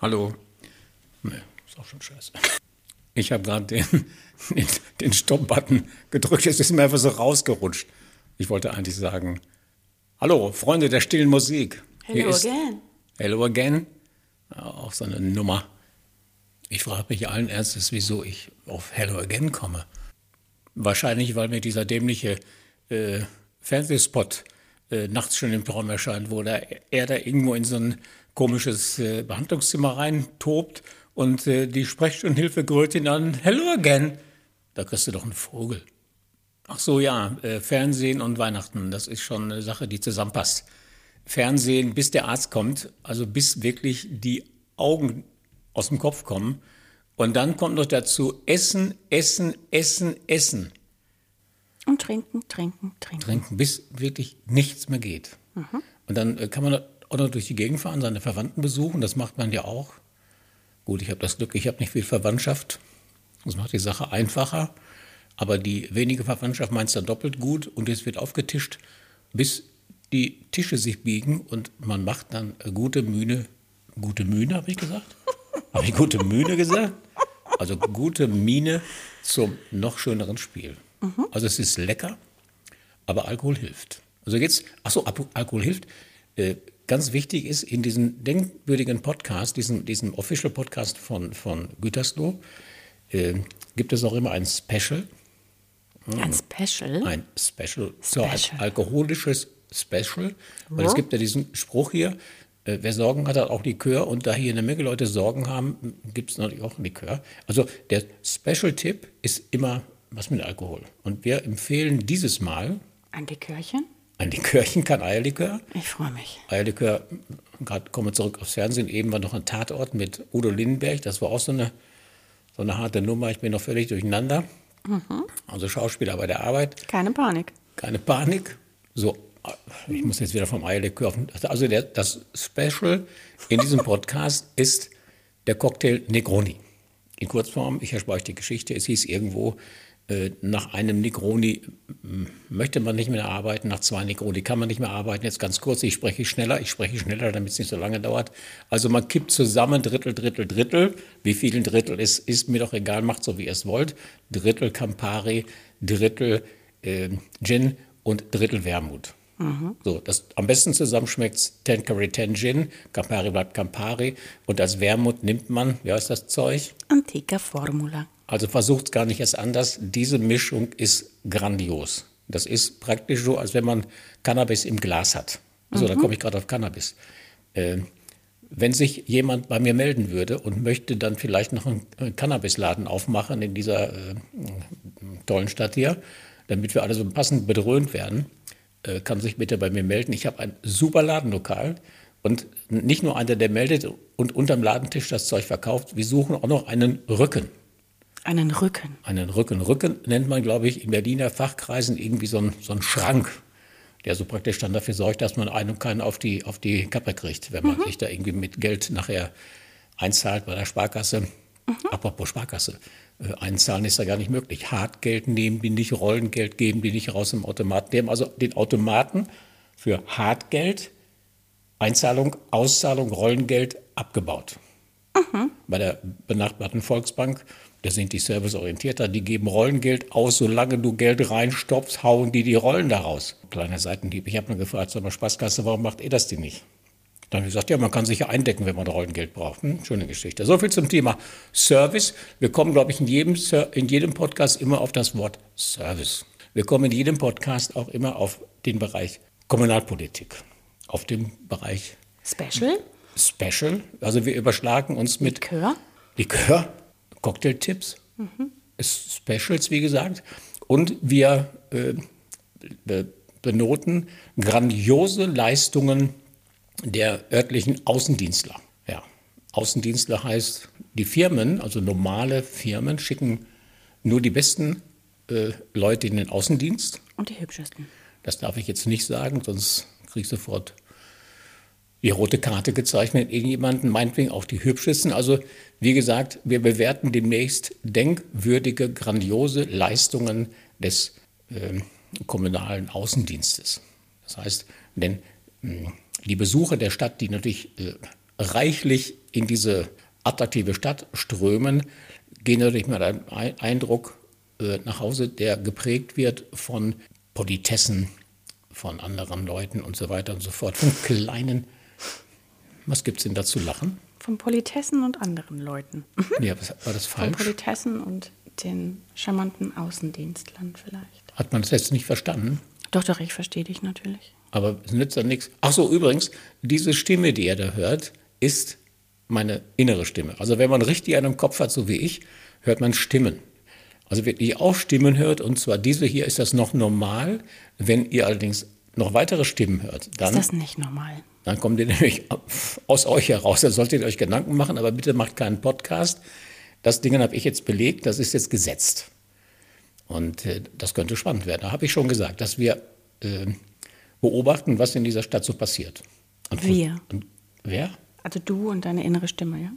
Hallo. Nee, ist auch schon scheiße. Ich habe gerade den Stopp-Button gedrückt, es ist mir einfach so rausgerutscht. Ich wollte eigentlich sagen, hallo, Freunde der stillen Musik. Hier Hello ist again. Hello Again, ja, auch so eine Nummer. Ich frage mich allen Ernstes, wieso ich auf Hello Again komme. Wahrscheinlich, weil mir dieser dämliche Fernsehspot nachts schon im Traum erscheint, wo er da irgendwo in so ein komisches Behandlungszimmer reintobt und die Sprechstundenhilfe grölt ihn an, Hello Again. Da kriegst du doch einen Vogel. Ach so, ja, Fernsehen und Weihnachten, das ist schon eine Sache, die zusammenpasst. Fernsehen, bis der Arzt kommt, also bis wirklich die Augen aus dem Kopf kommen. Und dann kommt noch dazu Essen, Essen, Essen, Essen. Und trinken, trinken, trinken. Trinken, bis wirklich nichts mehr geht. Und dann kann man auch noch durch die Gegend fahren, seine Verwandten besuchen, das macht man ja auch. Gut, ich habe das Glück, ich habe nicht viel Verwandtschaft. Das macht die Sache einfacher. Aber die wenige Verwandtschaft meint es dann doppelt gut und es wird aufgetischt, bis die Tische sich biegen und man macht dann gute Mühne, habe ich gesagt? Habe ich gute Mühne gesagt? Also gute Miene zum noch schöneren Spiel. Also es ist lecker, aber Alkohol hilft. Also jetzt, Alkohol hilft. Ganz wichtig ist, in diesem denkwürdigen Podcast, diesem Official Podcast von Gütersloh, gibt es auch immer ein Special. Ein Special? Ein Special. So ein alkoholisches Special. Weil es gibt ja diesen Spruch hier, wer Sorgen hat, hat auch Likör. Und da hier eine Menge Leute Sorgen haben, gibt es natürlich auch Likör. Also der Special-Tipp ist immer was mit Alkohol. Und wir empfehlen dieses Mal Ein Likörchen? ein Likörchen, kein Eierlikör. Ich freue mich. Eierlikör, gerade kommen wir zurück aufs Fernsehen, eben war noch ein Tatort mit Udo Lindenberg. Das war auch so eine harte Nummer. Ich bin noch völlig durcheinander. Also Schauspieler bei der Arbeit. Keine Panik. Keine Panik. So, ich muss jetzt wieder vom Eierlikör auf. Also das Special in diesem Podcast ist der Cocktail Negroni. In Kurzform, ich erspare euch die Geschichte. Es hieß irgendwo, nach einem Negroni möchte man nicht mehr arbeiten, nach 2 Negroni kann man nicht mehr arbeiten. Jetzt ganz kurz, ich spreche schneller, damit es nicht so lange dauert. Also man kippt zusammen Drittel, Drittel, Drittel. Wie viel ein Drittel ist mir doch egal, macht so wie ihr es wollt. Drittel Campari, Drittel Gin und Drittel Wermut. So, das am besten zusammen schmeckt 10 Curry 10 Gin, Campari bleibt Campari und als Wermut nimmt man, wie heißt das Zeug? Antica Formula. Also versucht es gar nicht erst anders. Diese Mischung ist grandios. Das ist praktisch so, als wenn man Cannabis im Glas hat. So, dann komme ich gerade auf Cannabis. Wenn sich jemand bei mir melden würde und möchte dann vielleicht noch einen Cannabisladen aufmachen in dieser tollen Stadt hier, damit wir alle so passend bedröhnt werden, kann sich bitte bei mir melden. Ich habe ein super Ladenlokal und nicht nur einer, der meldet und unterm Ladentisch das Zeug verkauft. Wir suchen auch noch einen Rücken. Einen Rücken. Einen Rücken. Rücken nennt man, glaube ich, in Berliner Fachkreisen irgendwie so einen Schrank, der so praktisch dann dafür sorgt, dass man einen und keinen auf die Kappe kriegt, wenn man sich da irgendwie mit Geld nachher einzahlt bei der Sparkasse. Apropos Sparkasse, einzahlen ist ja gar nicht möglich. Hartgeld nehmen die nicht, Rollengeld geben die nicht raus im Automaten. Die haben also den Automaten für Hartgeld, Einzahlung, Auszahlung, Rollengeld abgebaut. Bei der benachbarten Volksbank, da sind die serviceorientierter, die geben Rollengeld aus, solange du Geld reinstopfst, hauen die Rollen da raus. Kleiner Seitenhieb. Ich habe nur gefragt, sag mal, Sparkasse, warum macht ihr das denn nicht? Dann habe ich gesagt, ja, man kann sich ja eindecken, wenn man Rollengeld braucht. Schöne Geschichte. So viel zum Thema Service. Wir kommen, glaube ich, in jedem Podcast immer auf das Wort Service. Wir kommen in jedem Podcast auch immer auf den Bereich Kommunalpolitik, auf den Bereich Special? Also wir überschlagen uns mit Likör, Cocktailtipps, Specials, wie gesagt. Und wir benoten grandiose Leistungen der örtlichen Außendienstler. Ja, Außendienstler heißt, die Firmen, also normale Firmen, schicken nur die besten Leute in den Außendienst. Und die hübschesten. Das darf ich jetzt nicht sagen, sonst kriege ich sofort die rote Karte gezeichnet, irgendjemanden, meinetwegen auch die hübschesten. Also wie gesagt, wir bewerten demnächst denkwürdige, grandiose Leistungen des kommunalen Außendienstes. Das heißt, denn die Besucher der Stadt, die natürlich reichlich in diese attraktive Stadt strömen, gehen natürlich mit einem Eindruck nach Hause, der geprägt wird von Politessen, von anderen Leuten und so weiter und so fort, von kleinen, was gibt es denn da zu lachen? Von Politessen und anderen Leuten. Ja, war das falsch? Von Politessen und den charmanten Außendienstlern vielleicht. Hat man das jetzt nicht verstanden? Doch, ich verstehe dich natürlich. Aber es nützt dann nichts. Ach so, übrigens, diese Stimme, die ihr da hört, ist meine innere Stimme. Also wenn man richtig einen im Kopf hat, so wie ich, hört man Stimmen. Also wenn ihr auch Stimmen hört, und zwar diese hier, ist das noch normal. Wenn ihr allerdings noch weitere Stimmen hört, dann... Ist das nicht normal? Dann kommt ihr nämlich aus euch heraus. Da solltet ihr euch Gedanken machen, aber bitte macht keinen Podcast. Das Ding habe ich jetzt belegt, das ist jetzt gesetzt. Und das könnte spannend werden. Da habe ich schon gesagt, dass wir beobachten, was in dieser Stadt so passiert. Wir? Und wer? Also du und deine innere Stimme, ja?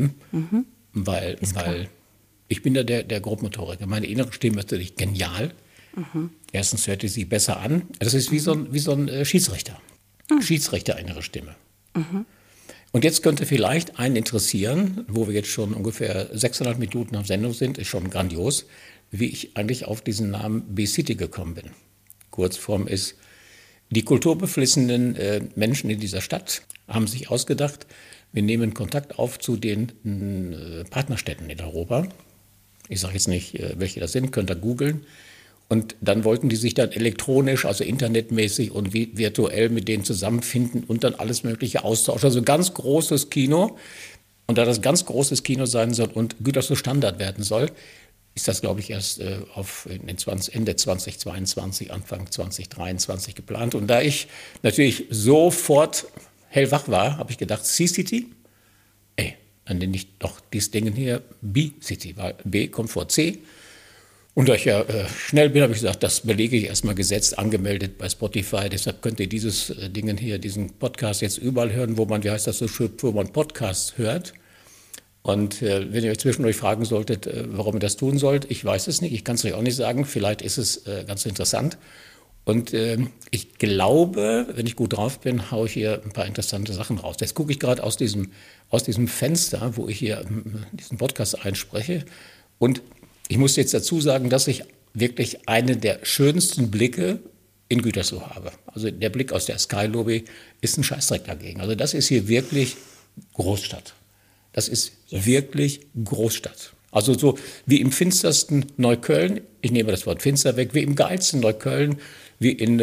Weil ich bin da der Grobmotoriker. Meine innere Stimme ist natürlich genial. Erstens hört sie sich besser an. Das ist wie so ein Schiedsrichter. Schiedsrichter innere Stimme. Und jetzt könnte vielleicht einen interessieren, wo wir jetzt schon ungefähr 600 Minuten auf Sendung sind, ist schon grandios, wie ich eigentlich auf diesen Namen B-City gekommen bin. Kurzform ist, die kulturbeflissenen Menschen in dieser Stadt haben sich ausgedacht, wir nehmen Kontakt auf zu den Partnerstädten in Europa. Ich sage jetzt nicht, welche das sind, könnt ihr googeln. Und dann wollten die sich dann elektronisch, also internetmäßig und virtuell mit denen zusammenfinden und dann alles Mögliche austauschen. Also ganz großes Kino. Und da das ganz großes Kino sein soll und Gütersloh Standard werden soll, ist das, glaube ich, erst Ende 2022, Anfang 2023 geplant. Und da ich natürlich sofort hellwach war, habe ich gedacht, C-City? Dann nenne ich doch dieses Ding hier B-City, weil B kommt vor C. Und da ich ja schnell bin, habe ich gesagt, das belege ich erstmal gesetzt, angemeldet bei Spotify. Deshalb könnt ihr dieses Ding hier, diesen Podcast jetzt überall hören, wo man, wie heißt das so schön, wo man Podcasts hört. Und wenn ihr euch zwischendurch fragen solltet, warum ihr das tun sollt, ich weiß es nicht, ich kann es euch auch nicht sagen. Vielleicht ist es ganz interessant. Und ich glaube, wenn ich gut drauf bin, haue ich hier ein paar interessante Sachen raus. Jetzt gucke ich gerade aus diesem Fenster, wo ich hier diesen Podcast einspreche. Und ich muss jetzt dazu sagen, dass ich wirklich einen der schönsten Blicke in Gütersloh habe. Also der Blick aus der Sky Lobby ist ein Scheißdreck dagegen. Also das ist hier wirklich Großstadt. Das ist wirklich Großstadt. Also so wie im finstersten Neukölln, ich nehme das Wort finster weg, wie im geilsten Neukölln, wie in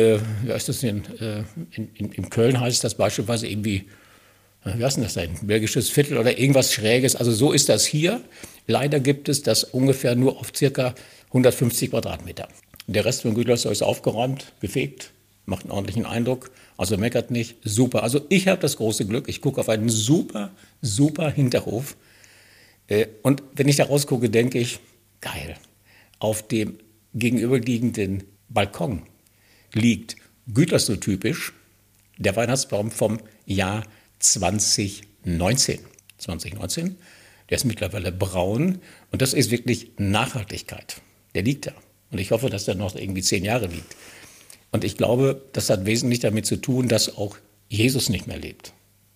Köln heißt das beispielsweise irgendwie, wie heißt denn das da, ein belgisches Viertel oder irgendwas Schräges. Also so ist das hier. Leider gibt es das ungefähr nur auf circa 150 Quadratmeter. Der Rest von Gütersloh ist aufgeräumt, gefegt, macht einen ordentlichen Eindruck. Also meckert nicht, super. Also ich habe das große Glück, ich gucke auf einen super, super Hinterhof. Und wenn ich da rausgucke, denke ich, geil. Auf dem gegenüberliegenden Balkon liegt Gütersloh-typisch der Weihnachtsbaum vom Jahr 2019. Der ist mittlerweile braun und das ist wirklich Nachhaltigkeit. Der liegt da. Und ich hoffe, dass der noch irgendwie 10 Jahre liegt. Und ich glaube, das hat wesentlich damit zu tun, dass auch Jesus nicht mehr lebt.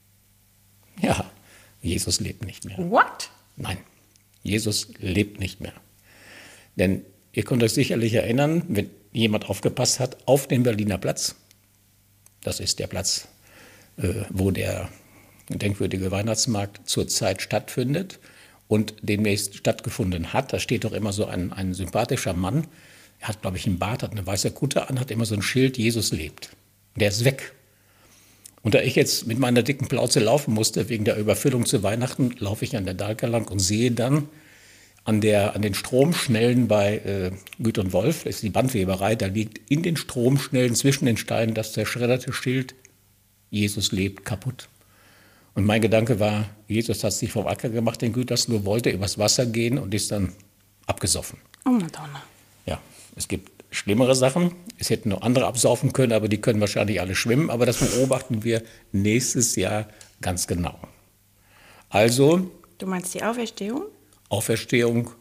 Ja, Jesus lebt nicht mehr. What? Nein, Jesus lebt nicht mehr. Denn ihr könnt euch sicherlich erinnern, wenn jemand aufgepasst hat, auf dem Berliner Platz, das ist der Platz, wo der denkwürdige Weihnachtsmarkt zurzeit stattfindet und demnächst stattgefunden hat. Da steht doch immer so ein sympathischer Mann, er hat, glaube ich, einen Bart, hat eine weiße Kutte an, hat immer so ein Schild, Jesus lebt. Der ist weg. Und da ich jetzt mit meiner dicken Plauze laufen musste, wegen der Überfüllung zu Weihnachten, laufe ich an der Dahlker lang und sehe dann an den Stromschnellen bei Güth und Wolf, das ist die Bandweberei, da liegt in den Stromschnellen zwischen den Steinen das zerschredderte Schild, Jesus lebt, kaputt. Und mein Gedanke war, Jesus hat sich vom Acker gemacht in Gütersloh, wollte übers Wasser gehen und ist dann abgesoffen. Oh Madonna. Ja, es gibt schlimmere Sachen. Es hätten noch andere absaufen können, aber die können wahrscheinlich alle schwimmen. Aber das beobachten wir nächstes Jahr ganz genau. Also... Du meinst die Auferstehung? Auferstehung.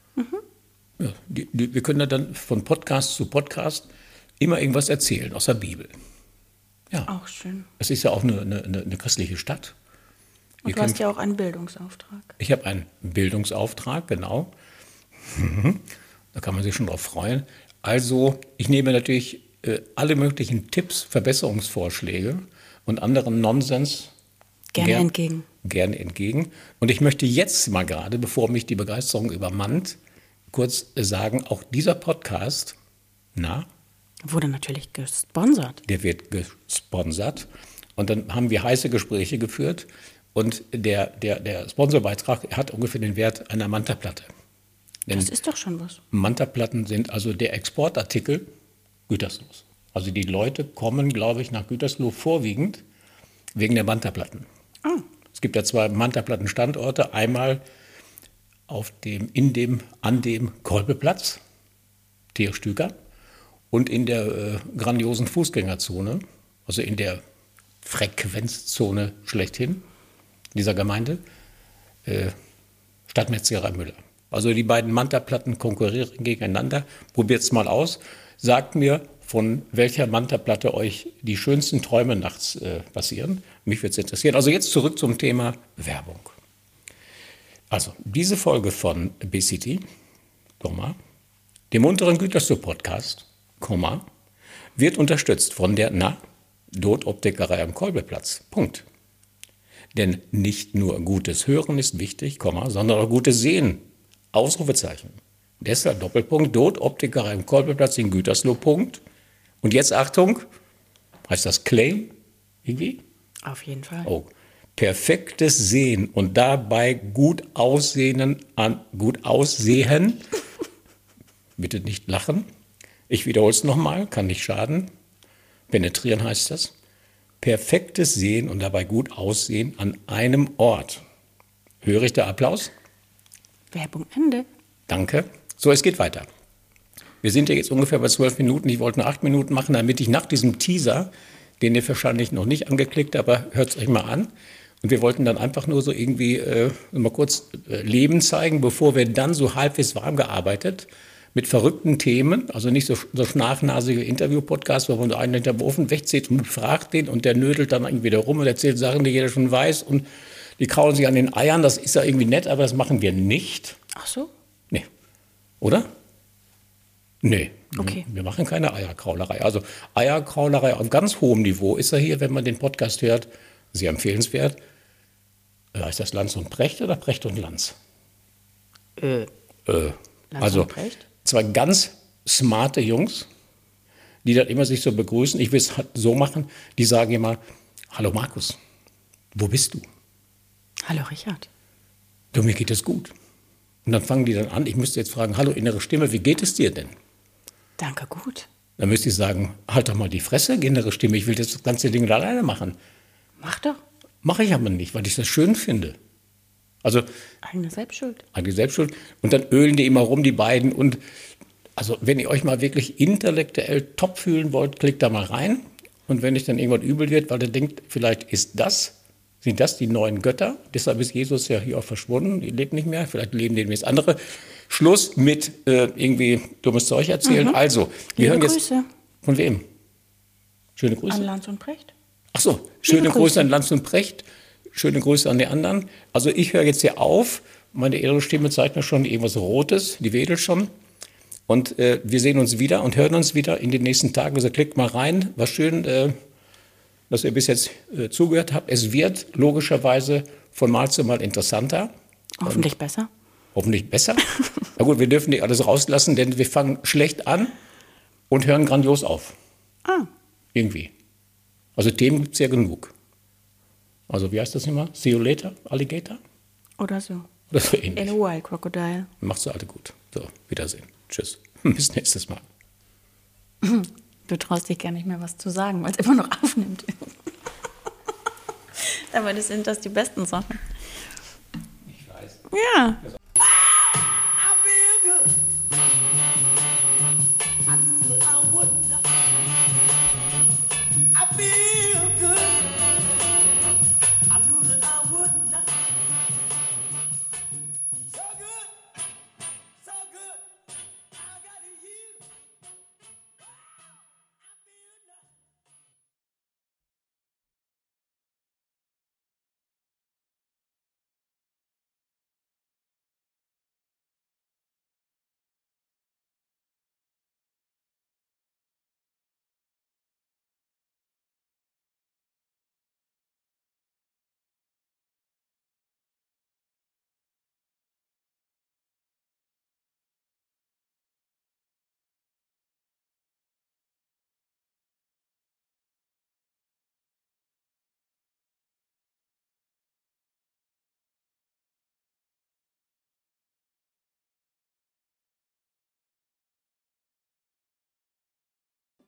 Ja, wir können dann von Podcast zu Podcast immer irgendwas erzählen aus der Bibel. Ja. Auch schön. Es ist ja auch eine christliche Stadt. Und du hast ja auch einen Bildungsauftrag. Ich habe einen Bildungsauftrag, genau. Da kann man sich schon drauf freuen. Also ich nehme natürlich alle möglichen Tipps, Verbesserungsvorschläge und anderen Nonsens Gerne entgegen. Gerne entgegen. Und ich möchte jetzt mal gerade, bevor mich die Begeisterung übermannt, kurz sagen, auch dieser Podcast, wurde natürlich gesponsert. der wird gesponsert. Und dann haben wir heiße Gespräche geführt. Und der Sponsorbeitrag hat ungefähr den Wert einer Manta-Platte. Denn Das ist doch schon was. Manta-Platten sind also der Exportartikel Güterslohs. Also die Leute kommen, glaube ich, nach Gütersloh vorwiegend wegen der Manta-Platten. Es gibt ja 2 Manta-Platten-Standorte. Einmal an dem Kolbeplatz, Theo Stüker, und in der grandiosen Fußgängerzone, also in der Frequenzzone schlechthin dieser Gemeinde, Stadtmetzgerei Müller. Also die beiden Manta-Platten konkurrieren gegeneinander. Probiert es mal aus. Sagt mir, von welcher Manta-Platte euch die schönsten Träume nachts passieren. Mich würde es interessieren. Also jetzt zurück zum Thema Werbung. Also diese Folge von B-City, dem unteren Gütersloh-Podcast, wird unterstützt von der Dot-Optikerei am Kolbeplatz. Punkt. Denn nicht nur gutes Hören ist wichtig, sondern auch gutes Sehen. Ausrufezeichen. Deshalb Doppelpunkt, Dot-Optikerei am Kolbeplatz in Gütersloh. Punkt. Und jetzt Achtung, heißt das Claim irgendwie? Auf jeden Fall. Oh, perfektes Sehen und dabei gut aussehen, bitte nicht lachen. Ich wiederhole es nochmal, kann nicht schaden. Penetrieren heißt das. Perfektes Sehen und dabei gut aussehen an einem Ort. Höre ich da Applaus? Werbung Ende. Danke. So, es geht weiter. Wir sind ja jetzt ungefähr bei 12 Minuten. Ich wollte nur 8 Minuten machen, damit ich nach diesem Teaser, den ihr wahrscheinlich noch nicht angeklickt habt, aber hört es euch mal an. Und wir wollten dann einfach nur so irgendwie mal kurz Leben zeigen, bevor wir dann so halbwegs warm gearbeitet mit verrückten Themen, also nicht so schnarchnasige Interview-Podcasts, wo man so einen hinter dem Ofen wegzieht und fragt den und der nödelt dann irgendwie da rum und erzählt Sachen, die jeder schon weiß und die kraulen sich an den Eiern. Das ist ja irgendwie nett, aber das machen wir nicht. Ach so? Nee. Oder? Nee. Okay. Wir machen keine Eierkraulerei. Also Eierkraulerei auf ganz hohem Niveau ist ja hier, wenn man den Podcast hört, sehr empfehlenswert. Heißt das Lanz und Precht oder Precht und Lanz? Lanz Also und Precht? 2 ganz smarte Jungs, die dann immer sich so begrüßen. Ich will es halt so machen, die sagen immer, hallo Markus, wo bist du? Hallo Richard. Du, mir geht es gut. Und dann fangen die dann an, ich müsste jetzt fragen, hallo innere Stimme, wie geht es dir denn? Danke, gut. Dann müsste ich sagen, halt doch mal die Fresse, innere Stimme, ich will das ganze Ding alleine machen. Mach doch. Mache ich aber nicht, weil ich das schön finde. Also Eigene Selbstschuld. eigentlich Selbstschuld. Und dann ölen die immer rum, die beiden. Und also wenn ihr euch mal wirklich intellektuell top fühlen wollt, klickt da mal rein. Und wenn euch dann irgendwann übel wird, weil ihr denkt, vielleicht sind das die neuen Götter? Deshalb ist Jesus ja hier auch verschwunden, die lebt nicht mehr, vielleicht leben demnächst andere. Schluss mit irgendwie dummes Zeug erzählen. Also, wir hören jetzt. Grüße. Von wem? Schöne Grüße. An Lanz und Precht. Ach so, schöne Grüße an Lanz und Precht. Schöne Grüße an die anderen. Also ich höre jetzt hier auf. Meine innere Stimme zeigt mir schon irgendwas Rotes, die wedelt schon. Und wir sehen uns wieder und hören uns wieder in den nächsten Tagen. Also klickt mal rein. War schön, dass ihr bis jetzt zugehört habt. Es wird logischerweise von Mal zu Mal interessanter. Hoffentlich besser. Hoffentlich besser. Na gut, wir dürfen nicht alles rauslassen, denn wir fangen schlecht an und hören grandios auf. Irgendwie. Also Themen gibt es ja genug. Also wie heißt das immer? See you later, Alligator? Oder so. Oder so ähnlich. In a while, Crocodile. Macht's alle gut. So, Wiedersehen. Tschüss. Bis nächstes Mal. Du traust dich gar nicht mehr was zu sagen, weil es immer noch aufnimmt. Aber das sind die besten Sachen. Ich weiß. Ja. I feel good. I knew that I wouldn't. I feel